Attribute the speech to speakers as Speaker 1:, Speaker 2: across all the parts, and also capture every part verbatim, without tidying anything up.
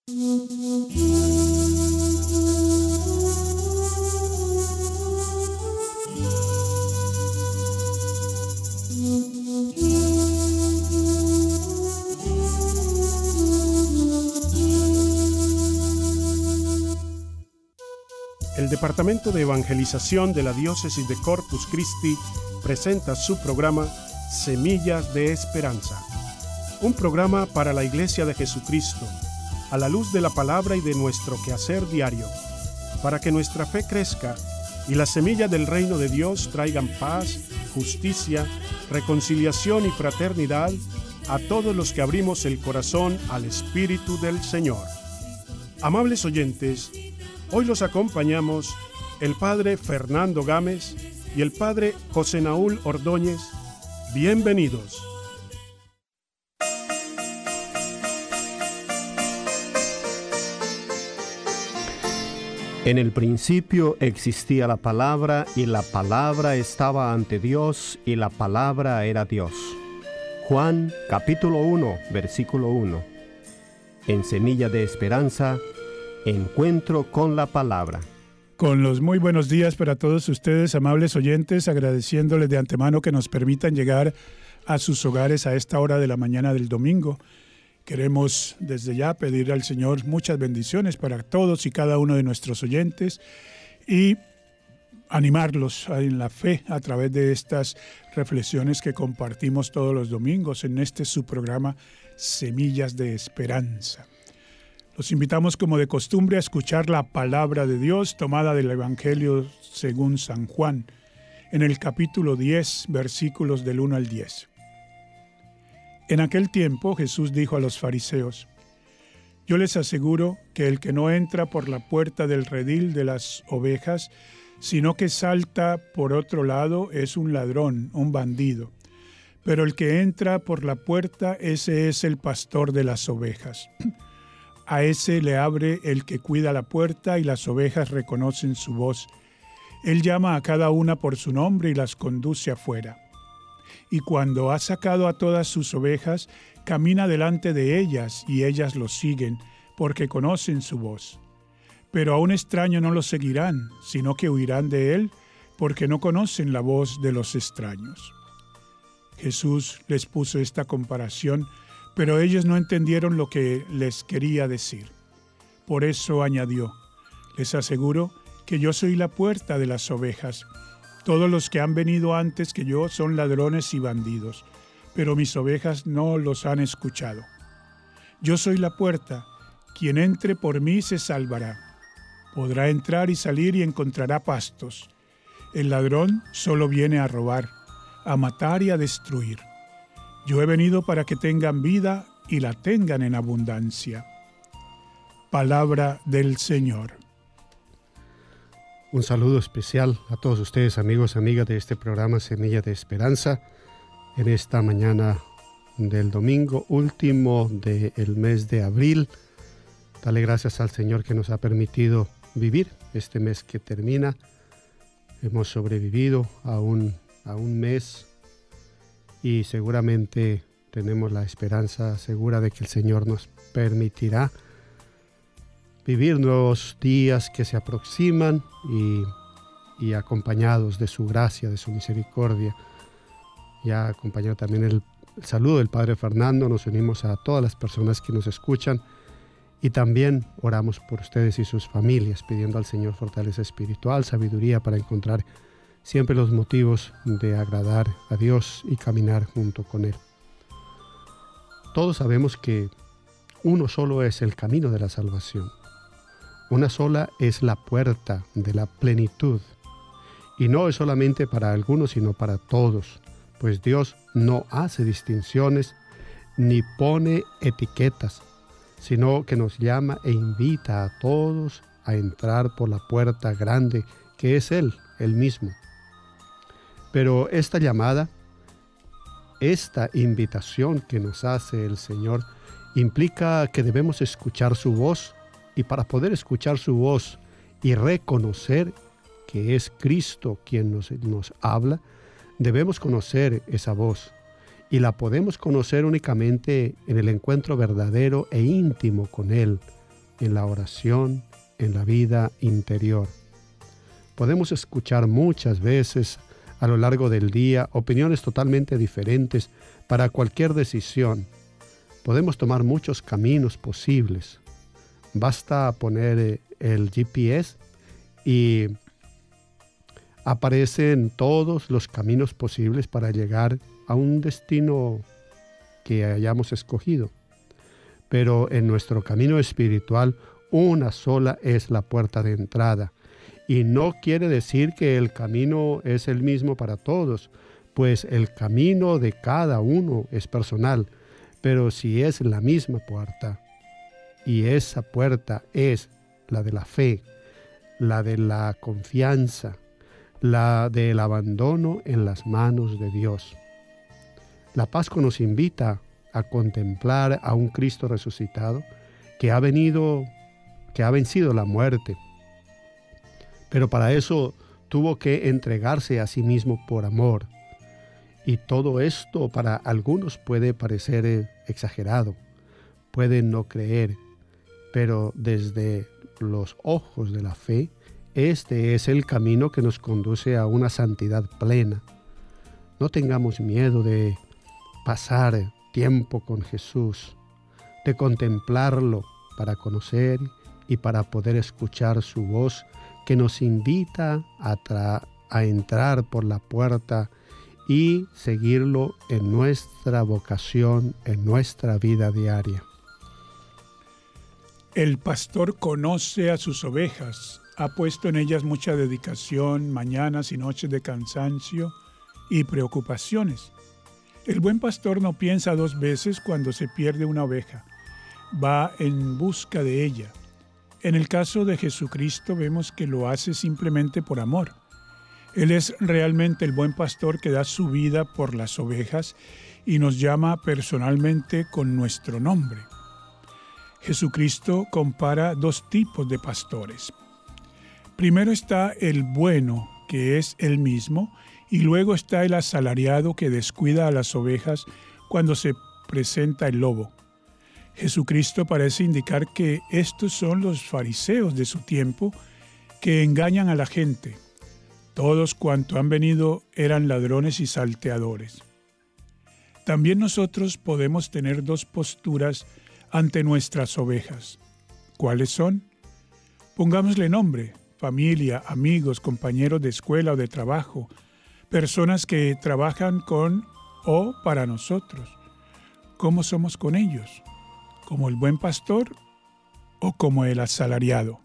Speaker 1: El Departamento de Evangelización de la Diócesis de Corpus Christi presenta su programa Semillas de Esperanza, un programa para la Iglesia de Jesucristo, a la luz de la palabra y de nuestro quehacer diario, para que nuestra fe crezca y las semillas del reino de Dios traigan paz, justicia, reconciliación y fraternidad a todos los que abrimos el corazón al Espíritu del Señor. Amables oyentes, hoy los acompañamos el Padre Fernando Gámez y el Padre José Naúl Ordóñez. Bienvenidos.
Speaker 2: En el principio existía la palabra, y la palabra estaba ante Dios, y la palabra era Dios. Juan capítulo uno, versículo uno. En Semilla de Esperanza, encuentro con la palabra.
Speaker 3: Con los muy buenos días para todos ustedes, amables oyentes, agradeciéndoles de antemano que nos permitan llegar a sus hogares a esta hora de la mañana del domingo. Queremos desde ya pedir al Señor muchas bendiciones para todos y cada uno de nuestros oyentes y animarlos en la fe a través de estas reflexiones que compartimos todos los domingos en este su programa Semillas de Esperanza. Los invitamos como de costumbre a escuchar la palabra de Dios tomada del Evangelio según San Juan, en el capítulo diez, versículos del uno al diez. En aquel tiempo Jesús dijo a los fariseos: Yo les aseguro que el que no entra por la puerta del redil de las ovejas, sino que salta por otro lado, es un ladrón, un bandido. Pero el que entra por la puerta, ese es el pastor de las ovejas. A ese le abre el que cuida la puerta, y las ovejas reconocen su voz. Él llama a cada una por su nombre y las conduce afuera. Y cuando ha sacado a todas sus ovejas, camina delante de ellas, y ellas lo siguen, porque conocen su voz. Pero a un extraño no lo seguirán, sino que huirán de él, porque no conocen la voz de los extraños. Jesús les puso esta comparación, pero ellos no entendieron lo que les quería decir. Por eso añadió: Les aseguro que yo soy la puerta de las ovejas. Todos los que han venido antes que yo son ladrones y bandidos, pero mis ovejas no los han escuchado. Yo soy la puerta, quien entre por mí se salvará. Podrá entrar y salir y encontrará pastos. El ladrón solo viene a robar, a matar y a destruir. Yo he venido para que tengan vida y la tengan en abundancia. Palabra del Señor.
Speaker 2: Un saludo especial a todos ustedes, amigos y amigas de este programa Semilla de Esperanza, en esta mañana del domingo último del mes de abril. Dale gracias al Señor que nos ha permitido vivir este mes que termina. Hemos sobrevivido a un, a un mes y seguramente tenemos la esperanza segura de que el Señor nos permitirá vivir nuevos días que se aproximan y, y acompañados de su gracia, de su misericordia. Ya acompañado también el, el saludo del Padre Fernando, nos unimos a todas las personas que nos escuchan y también oramos por ustedes y sus familias, pidiendo al Señor fortaleza espiritual, sabiduría para encontrar siempre los motivos de agradar a Dios y caminar junto con Él. Todos sabemos que uno solo es el camino de la salvación. Una sola es la puerta de la plenitud. Y no es solamente para algunos, sino para todos, pues Dios no hace distinciones ni pone etiquetas, sino que nos llama e invita a todos a entrar por la puerta grande, que es Él, Él mismo. Pero esta llamada, esta invitación que nos hace el Señor, implica que debemos escuchar su voz, y para poder escuchar su voz y reconocer que es Cristo quien nos, nos habla, debemos conocer esa voz, y la podemos conocer únicamente en el encuentro verdadero e íntimo con Él, en la oración, en la vida interior. Podemos escuchar muchas veces a lo largo del día opiniones totalmente diferentes para cualquier decisión. Podemos tomar muchos caminos posibles. Basta poner el G P S y aparecen todos los caminos posibles para llegar a un destino que hayamos escogido. Pero en nuestro camino espiritual, una sola es la puerta de entrada. Y no quiere decir que el camino es el mismo para todos, pues el camino de cada uno es personal. Pero si es la misma puerta, y esa puerta es la de la fe, la de la confianza, la del abandono en las manos de Dios. La Pascua nos invita a contemplar a un Cristo resucitado que ha venido, que ha vencido la muerte. Pero para eso tuvo que entregarse a sí mismo por amor. Y todo esto para algunos puede parecer exagerado, pueden no creer, pero desde los ojos de la fe, este es el camino que nos conduce a una santidad plena. No tengamos miedo de pasar tiempo con Jesús, de contemplarlo para conocer y para poder escuchar su voz que nos invita a, tra- a entrar por la puerta y seguirlo en nuestra vocación, en nuestra vida diaria.
Speaker 3: El pastor conoce a sus ovejas, ha puesto en ellas mucha dedicación, mañanas y noches de cansancio y preocupaciones. El buen pastor no piensa dos veces cuando se pierde una oveja, va en busca de ella. En el caso de Jesucristo vemos que lo hace simplemente por amor. Él es realmente el buen pastor que da su vida por las ovejas y nos llama personalmente con nuestro nombre. Jesucristo compara dos tipos de pastores. Primero está el bueno, que es él mismo, y luego está el asalariado que descuida a las ovejas cuando se presenta el lobo. Jesucristo parece indicar que estos son los fariseos de su tiempo que engañan a la gente. Todos cuantos han venido eran ladrones y salteadores. También nosotros podemos tener dos posturas ante nuestras ovejas. ¿Cuáles son? Pongámosle nombre: familia, amigos, compañeros de escuela o de trabajo, personas que trabajan con o para nosotros. ¿Cómo somos con ellos? ¿Como el buen pastor o como el asalariado?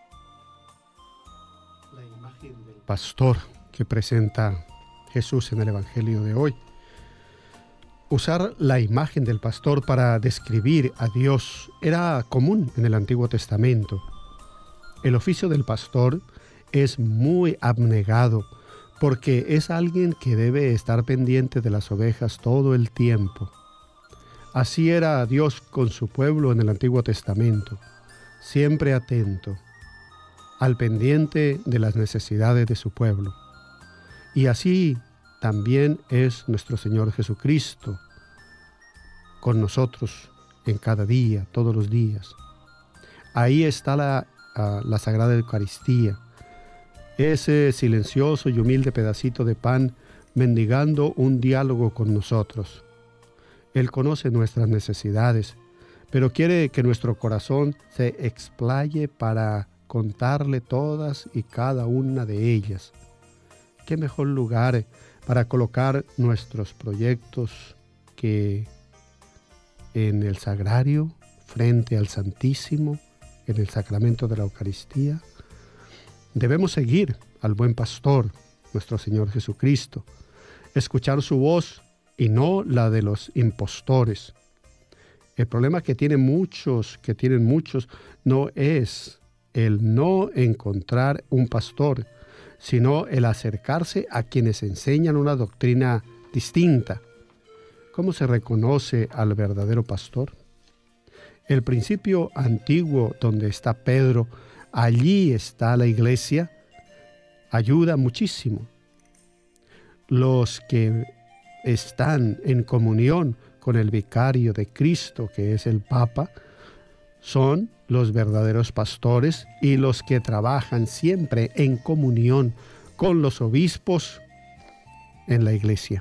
Speaker 2: La imagen del pastor que presenta Jesús en el Evangelio de hoy. Usar la imagen del pastor para describir a Dios era común en el Antiguo Testamento. El oficio del pastor es muy abnegado porque es alguien que debe estar pendiente de las ovejas todo el tiempo. Así era Dios con su pueblo en el Antiguo Testamento, siempre atento, al pendiente de las necesidades de su pueblo. Y así también es nuestro Señor Jesucristo con nosotros en cada día, todos los días. Ahí está la, uh, la Sagrada Eucaristía, ese silencioso y humilde pedacito de pan mendigando un diálogo con nosotros. Él conoce nuestras necesidades, pero quiere que nuestro corazón se explaye para contarle todas y cada una de ellas. ¿Qué mejor lugar para colocar nuestros proyectos que en el sagrario, frente al Santísimo, en el sacramento de la Eucaristía? Debemos seguir al buen pastor, nuestro Señor Jesucristo, escuchar su voz y no la de los impostores. El problema que tienen muchos, que tienen muchos, no es el no encontrar un pastor, sino el acercarse a quienes enseñan una doctrina distinta. ¿Cómo se reconoce al verdadero pastor? El principio antiguo donde está Pedro, allí está la iglesia, ayuda muchísimo. Los que están en comunión con el vicario de Cristo, que es el Papa, son los verdaderos pastores y los que trabajan siempre en comunión con los obispos en la iglesia.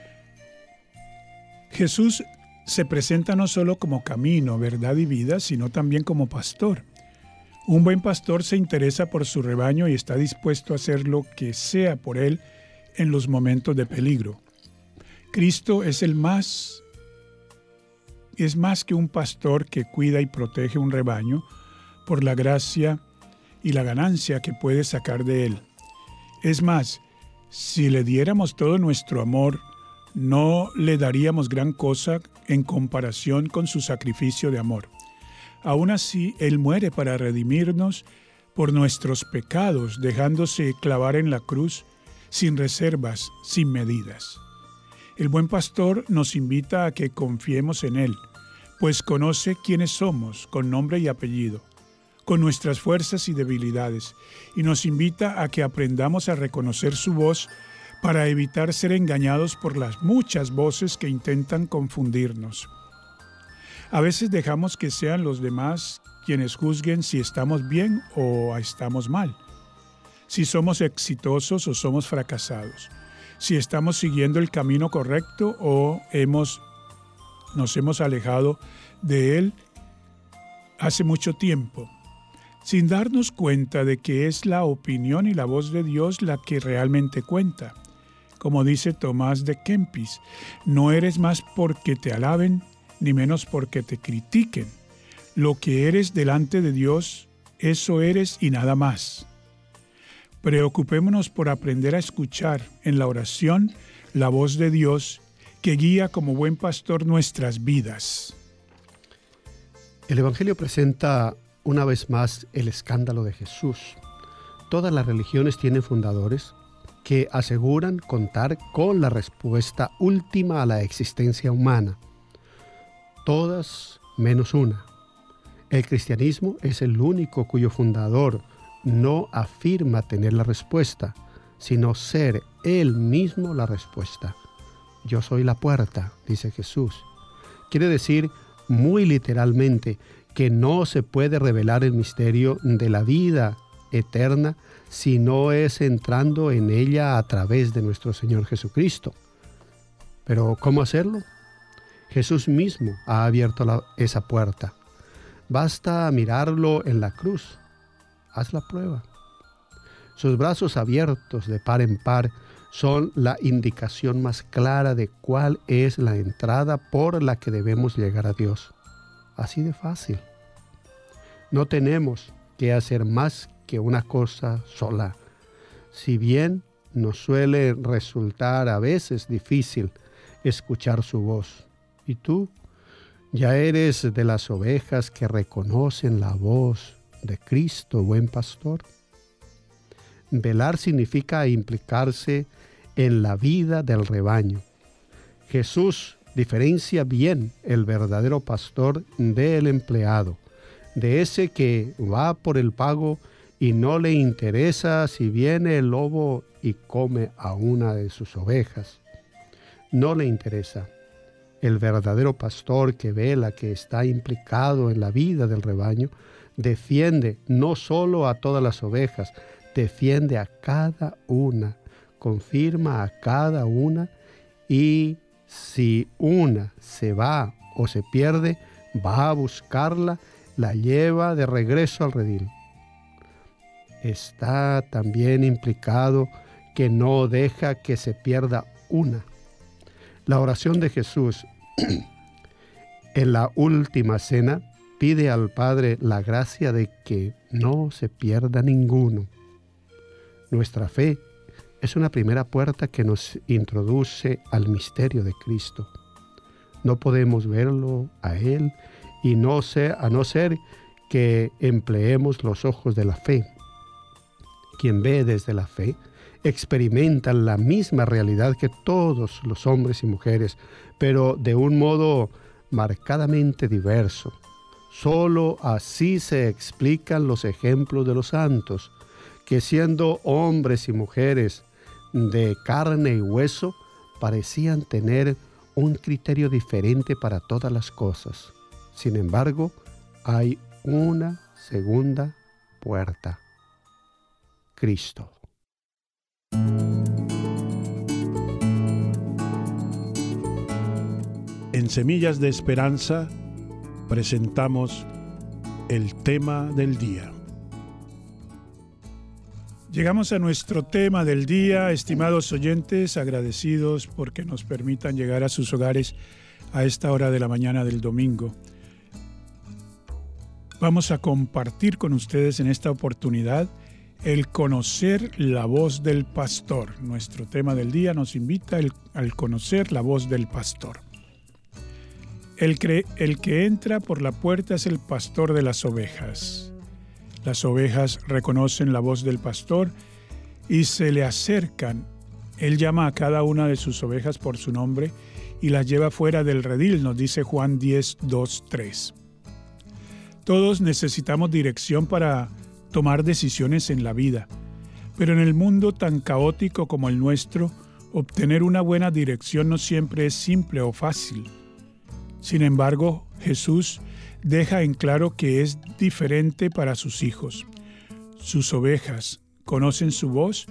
Speaker 3: Jesús se presenta no solo como camino, verdad y vida, sino también como pastor. Un buen pastor se interesa por su rebaño y está dispuesto a hacer lo que sea por él en los momentos de peligro. Cristo es el más, es más que un pastor que cuida y protege un rebaño por la gracia y la ganancia que puede sacar de él. Es más, si le diéramos todo nuestro amor, no le daríamos gran cosa en comparación con su sacrificio de amor. Aún así, Él muere para redimirnos por nuestros pecados, dejándose clavar en la cruz sin reservas, sin medidas. El buen pastor nos invita a que confiemos en Él, pues conoce quiénes somos con nombre y apellido, con nuestras fuerzas y debilidades, y nos invita a que aprendamos a reconocer su voz para evitar ser engañados por las muchas voces que intentan confundirnos. A veces dejamos que sean los demás quienes juzguen si estamos bien o estamos mal, si somos exitosos o somos fracasados, si estamos siguiendo el camino correcto o hemos, nos hemos alejado de él hace mucho tiempo, sin darnos cuenta de que es la opinión y la voz de Dios la que realmente cuenta. Como dice Tomás de Kempis, no eres más porque te alaben, ni menos porque te critiquen. Lo que eres delante de Dios, eso eres y nada más. Preocupémonos por aprender a escuchar en la oración la voz de Dios que guía como buen pastor nuestras vidas.
Speaker 2: El Evangelio presenta una vez más el escándalo de Jesús. Todas las religiones tienen fundadores que aseguran contar con la respuesta última a la existencia humana. Todas menos una. El cristianismo es el único cuyo fundador no afirma tener la respuesta, sino ser él mismo la respuesta. Yo soy la puerta, dice Jesús. Quiere decir muy literalmente que no se puede revelar el misterio de la vida eterna si no es entrando en ella a través de nuestro Señor Jesucristo. Pero ¿cómo hacerlo? Jesús mismo ha abierto la, esa puerta. Basta mirarlo en la cruz. Haz la prueba. Sus brazos abiertos de par en par son la indicación más clara de cuál es la entrada por la que debemos llegar a Dios. Así de fácil. No tenemos que hacer más que una cosa sola. Si bien nos suele resultar a veces difícil escuchar su voz. ¿Y tú? ¿Ya eres de las ovejas que reconocen la voz de Cristo, buen pastor? Velar significa implicarse en la vida del rebaño. Jesús diferencia bien el verdadero pastor del empleado, de ese que va por el pago y no le interesa si viene el lobo y come a una de sus ovejas. No le interesa. El verdadero pastor que vela, que está implicado en la vida del rebaño, defiende no solo a todas las ovejas, defiende a cada una, confirma a cada una, y si una se va o se pierde, va a buscarla, la lleva de regreso al redil. Está también implicado que no deja que se pierda una. La oración de Jesús en la última cena pide al Padre la gracia de que no se pierda ninguno. Nuestra fe es una primera puerta que nos introduce al misterio de Cristo. No podemos verlo a Él y no ser, a no ser que empleemos los ojos de la fe. Quien ve desde la fe experimenta la misma realidad que todos los hombres y mujeres, pero de un modo marcadamente diverso. Solo así se explican los ejemplos de los santos, que siendo hombres y mujeres de carne y hueso, parecían tener un criterio diferente para todas las cosas. Sin embargo, hay una segunda puerta: Cristo.
Speaker 1: En Semillas de Esperanza presentamos el tema del día.
Speaker 3: Llegamos a nuestro tema del día, estimados oyentes, agradecidos porque nos permitan llegar a sus hogares a esta hora de la mañana del domingo. Vamos a compartir con ustedes en esta oportunidad el conocer la voz del pastor. Nuestro tema del día nos invita el, al conocer la voz del pastor. El, cre, el que entra por la puerta es el pastor de las ovejas. Las ovejas reconocen la voz del pastor y se le acercan. Él llama a cada una de sus ovejas por su nombre y las lleva fuera del redil, nos dice Juan diez, dos, tres. Todos necesitamos dirección para tomar decisiones en la vida, pero en el mundo tan caótico como el nuestro, obtener una buena dirección no siempre es simple o fácil. Sin embargo, Jesús deja en claro que es diferente para sus hijos. Sus ovejas conocen su voz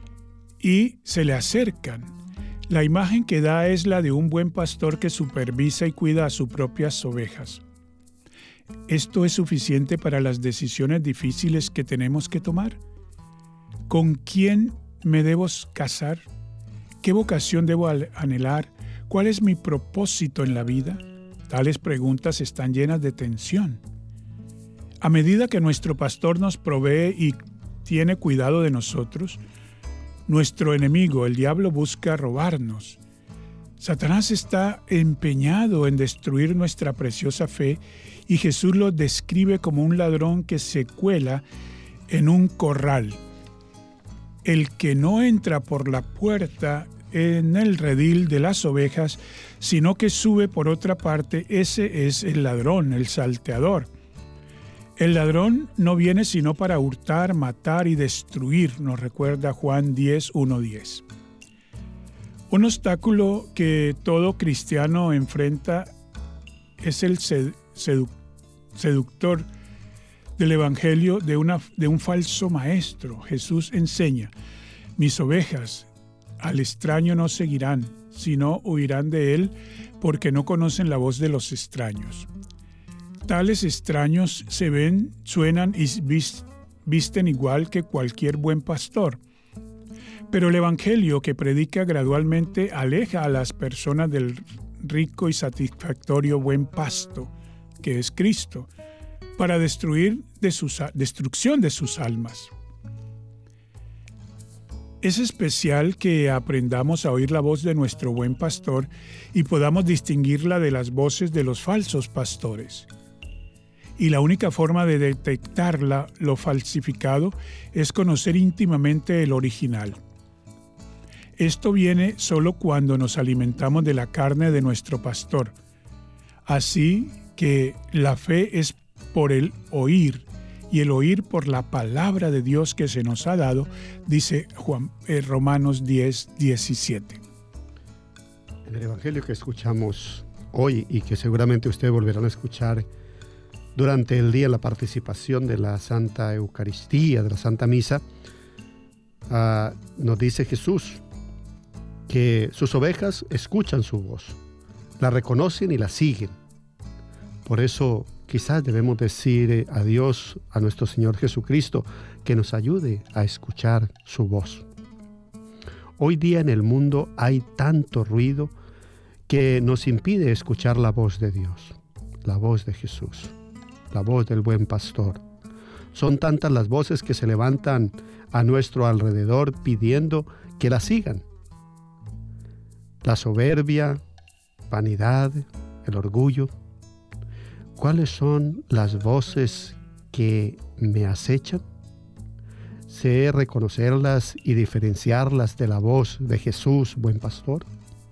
Speaker 3: y se le acercan. La imagen que da es la de un buen pastor que supervisa y cuida a sus propias ovejas. ¿Esto es suficiente para las decisiones difíciles que tenemos que tomar? ¿Con quién me debo casar? ¿Qué vocación debo anhelar? ¿Cuál es mi propósito en la vida? Tales preguntas están llenas de tensión. A medida que nuestro pastor nos provee y tiene cuidado de nosotros, nuestro enemigo, el diablo, busca robarnos. Satanás está empeñado en destruir nuestra preciosa fe y Jesús lo describe como un ladrón que se cuela en un corral. El que no entra por la puerta en el redil de las ovejas, sino que sube por otra parte, ese es el ladrón, el salteador. El ladrón no viene sino para hurtar, matar y destruir, nos recuerda Juan diez, uno, diez. Un obstáculo que todo cristiano enfrenta es el sedu- seductor del Evangelio de, una, de un falso maestro. Jesús enseña: mis ovejas al extraño no seguirán, sino huirán de él, porque no conocen la voz de los extraños. Tales extraños se ven, suenan y visten igual que cualquier buen pastor. Pero el Evangelio que predica gradualmente aleja a las personas del rico y satisfactorio buen pasto, que es Cristo, para destruir de sus, destrucción de sus almas. Es especial que aprendamos a oír la voz de nuestro buen pastor y podamos distinguirla de las voces de los falsos pastores. Y la única forma de detectarla, lo falsificado, es conocer íntimamente el original. Esto viene solo cuando nos alimentamos de la carne de nuestro pastor. Así que la fe es por el oír, y el oír por la palabra de Dios que se nos ha dado, dice Juan, eh, Romanos diez, diecisiete.
Speaker 2: En el Evangelio que escuchamos hoy y que seguramente ustedes volverán a escuchar durante el día, la participación de la Santa Eucaristía, de la Santa Misa, uh, nos dice Jesús que sus ovejas escuchan su voz, la reconocen y la siguen. Por eso quizás debemos decir a Dios, a nuestro Señor Jesucristo, que nos ayude a escuchar su voz. Hoy día en el mundo hay tanto ruido que nos impide escuchar la voz de Dios, la voz de Jesús, la voz del buen pastor. Son tantas las voces que se levantan a nuestro alrededor pidiendo que la sigan. La soberbia, vanidad, el orgullo. ¿Cuáles son las voces que me acechan? ¿Sé reconocerlas y diferenciarlas de la voz de Jesús, buen pastor?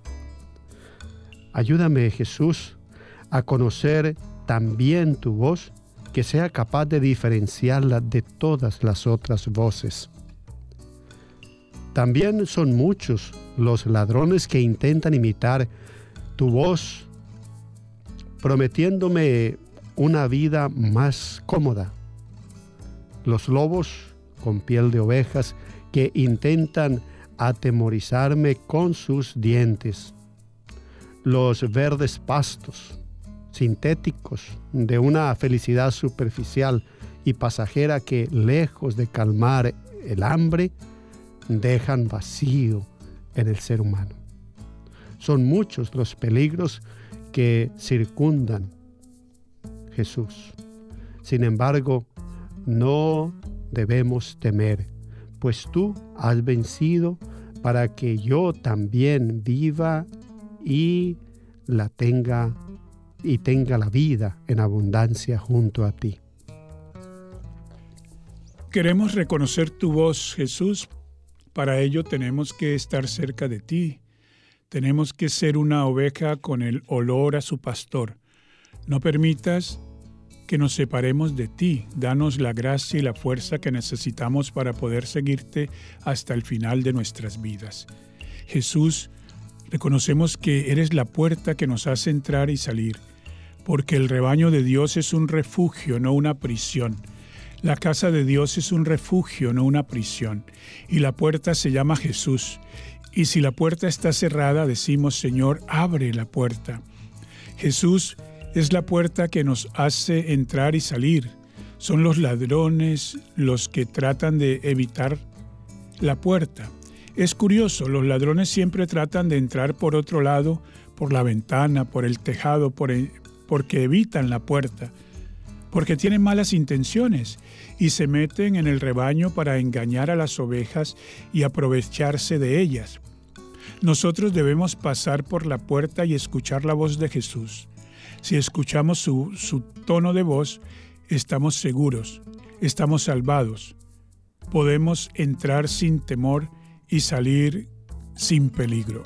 Speaker 2: Ayúdame, Jesús, a conocer también tu voz, que sea capaz de diferenciarla de todas las otras voces. También son muchos los ladrones que intentan imitar tu voz, prometiéndome una vida más cómoda. Los lobos con piel de ovejas que intentan atemorizarme con sus dientes. Los verdes pastos sintéticos de una felicidad superficial y pasajera que, lejos de calmar el hambre, dejan vacío en el ser humano. Son muchos los peligros que circundan Jesús. Sin embargo, no debemos temer, pues tú has vencido para que yo también viva y la tenga y tenga la vida en abundancia junto a ti.
Speaker 3: Queremos reconocer tu voz, Jesús. Para ello tenemos que estar cerca de ti. Tenemos que ser una oveja con el olor a su pastor. No permitas que nos separemos de ti. Danos la gracia y la fuerza que necesitamos para poder seguirte hasta el final de nuestras vidas. Jesús, reconocemos que eres la puerta que nos hace entrar y salir, porque el rebaño de Dios es un refugio, no una prisión. La casa de Dios es un refugio, no una prisión. Y la puerta se llama Jesús. Y si la puerta está cerrada, decimos, Señor, abre la puerta. Jesús es la puerta que nos hace entrar y salir. Son los ladrones los que tratan de evitar la puerta. Es curioso, los ladrones siempre tratan de entrar por otro lado, por la ventana, por el tejado, por el, porque evitan la puerta, porque tienen malas intenciones y se meten en el rebaño para engañar a las ovejas y aprovecharse de ellas. Nosotros debemos pasar por la puerta y escuchar la voz de Jesús. Si escuchamos su, su tono de voz, estamos seguros, estamos salvados. Podemos entrar sin temor y salir sin peligro.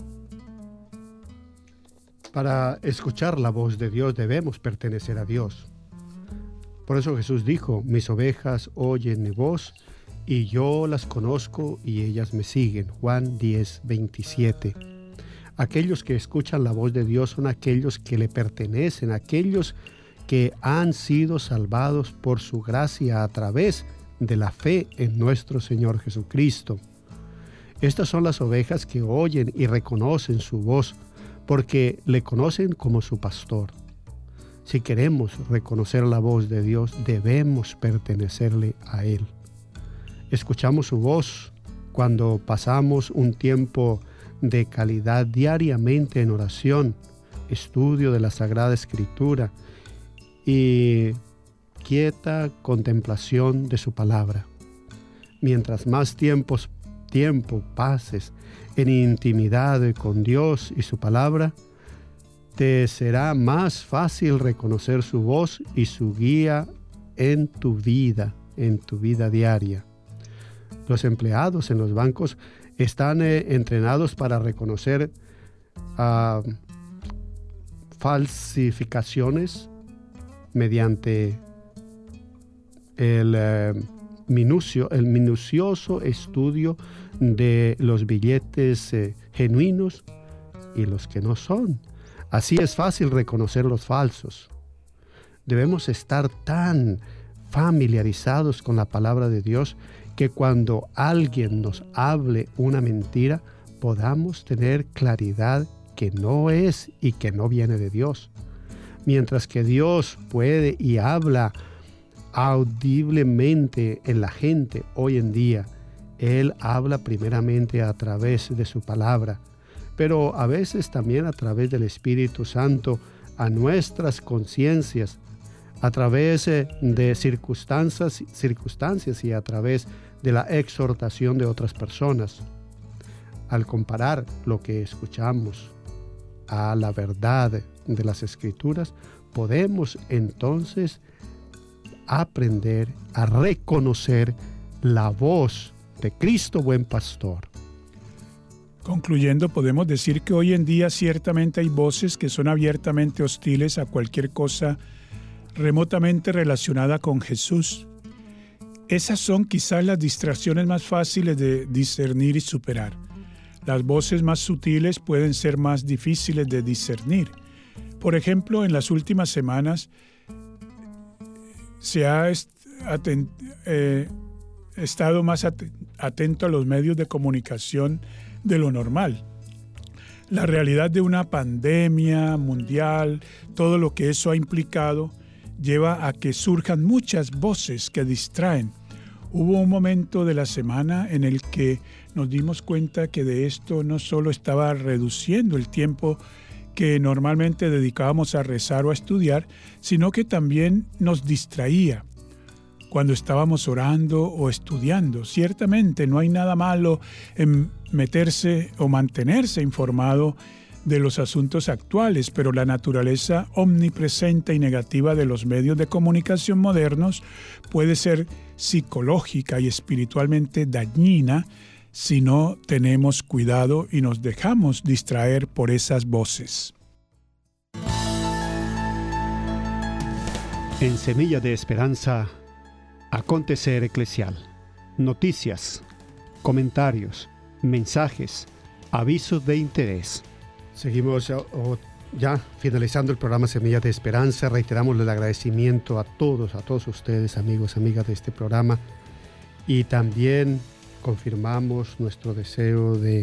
Speaker 2: Para escuchar la voz de Dios debemos pertenecer a Dios. Por eso Jesús dijo, mis ovejas oyen mi voz y yo las conozco y ellas me siguen. Juan diez, veintisiete. Aquellos que escuchan la voz de Dios son aquellos que le pertenecen, aquellos que han sido salvados por su gracia a través de la fe en nuestro Señor Jesucristo. Estas son las ovejas que oyen y reconocen su voz porque le conocen como su pastor. Si queremos reconocer la voz de Dios, debemos pertenecerle a Él. Escuchamos su voz cuando pasamos un tiempo de calidad diariamente en oración, estudio de la Sagrada Escritura y quieta contemplación de su palabra. Mientras más tiempos, tiempo pases en intimidad con Dios y su palabra, te será más fácil reconocer su voz y su guía en tu vida, en tu vida diaria. Los empleados en los bancos están eh, entrenados para reconocer uh, falsificaciones mediante el, uh, minucio, el minucioso estudio de los billetes eh, genuinos y los que no son. Así es fácil reconocer los falsos. Debemos estar tan familiarizados con la palabra de Dios que cuando alguien nos hable una mentira, podamos tener claridad que no es y que no viene de Dios. Mientras que Dios puede y habla audiblemente en la gente hoy en día, Él habla primeramente a través de su palabra, pero a veces también a través del Espíritu Santo a nuestras conciencias, a través de circunstancias, circunstancias y a través de la exhortación de otras personas. Al comparar lo que escuchamos a la verdad de las Escrituras, podemos entonces aprender a reconocer la voz de Cristo buen pastor.
Speaker 3: Concluyendo, podemos decir que hoy en día ciertamente hay voces que son abiertamente hostiles a cualquier cosa remotamente relacionada con Jesús. Esas son quizás las distracciones más fáciles de discernir y superar. Las voces más sutiles pueden ser más difíciles de discernir. Por ejemplo, en las últimas semanas se ha est atent eh, estado más at atento a los medios de comunicación de lo normal. La realidad de una pandemia mundial, todo lo que eso ha implicado, lleva a que surjan muchas voces que distraen. Hubo un momento de la semana en el que nos dimos cuenta que de esto no solo estaba reduciendo el tiempo que normalmente dedicábamos a rezar o a estudiar, sino que también nos distraía cuando estábamos orando o estudiando. Ciertamente no hay nada malo en meterse o mantenerse informado de los asuntos actuales, pero la naturaleza omnipresente y negativa de los medios de comunicación modernos puede ser psicológica y espiritualmente dañina si no tenemos cuidado y nos dejamos distraer por esas voces.
Speaker 2: En Semilla de Esperanza, acontecer eclesial, noticias, comentarios, mensajes, avisos de interés. Seguimos ya finalizando el programa Semilla de Esperanza. Reiteramos el agradecimiento a todos, a todos ustedes, amigos, amigas de este programa. Y también confirmamos nuestro deseo de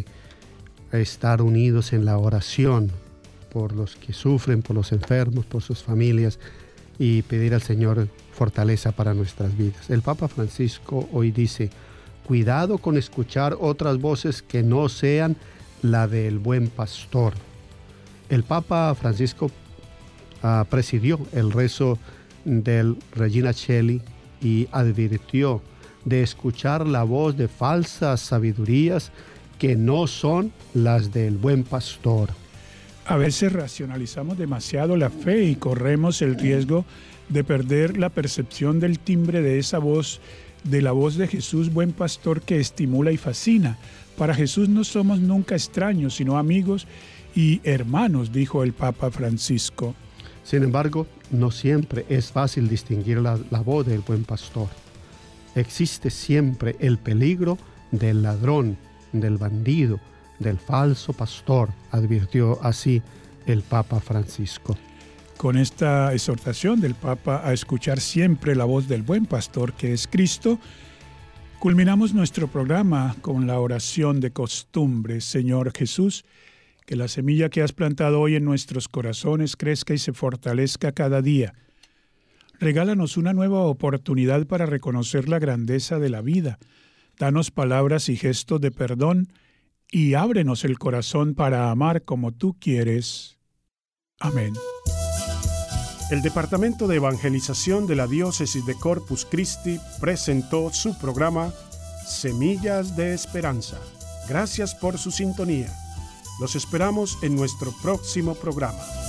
Speaker 2: estar unidos en la oración por los que sufren, por los enfermos, por sus familias, y pedir al Señor fortaleza para nuestras vidas. El Papa Francisco hoy dice: cuidado con escuchar otras voces que no sean la del buen pastor. El Papa Francisco uh, presidió el rezo del Regina Coeli y advirtió de escuchar la voz de falsas sabidurías que no son las del buen pastor.
Speaker 3: A veces racionalizamos demasiado la fe y corremos el riesgo de perder la percepción del timbre de esa voz, de la voz de Jesús, buen pastor, que estimula y fascina. Para Jesús no somos nunca extraños, sino amigos y hermanos, dijo el Papa Francisco.
Speaker 2: Sin embargo, no siempre es fácil distinguir la, la voz del buen pastor. Existe siempre el peligro del ladrón, del bandido, del falso pastor, advirtió así el Papa Francisco.
Speaker 3: Con esta exhortación del Papa a escuchar siempre la voz del buen pastor, que es Cristo, culminamos nuestro programa con la oración de costumbre. Señor Jesús, que la semilla que has plantado hoy en nuestros corazones crezca y se fortalezca cada día. Regálanos una nueva oportunidad para reconocer la grandeza de la vida. Danos palabras y gestos de perdón y ábrenos el corazón para amar como tú quieres. Amén.
Speaker 1: El Departamento de Evangelización de la Diócesis de Corpus Christi presentó su programa Semillas de Esperanza. Gracias por su sintonía. Los esperamos en nuestro próximo programa.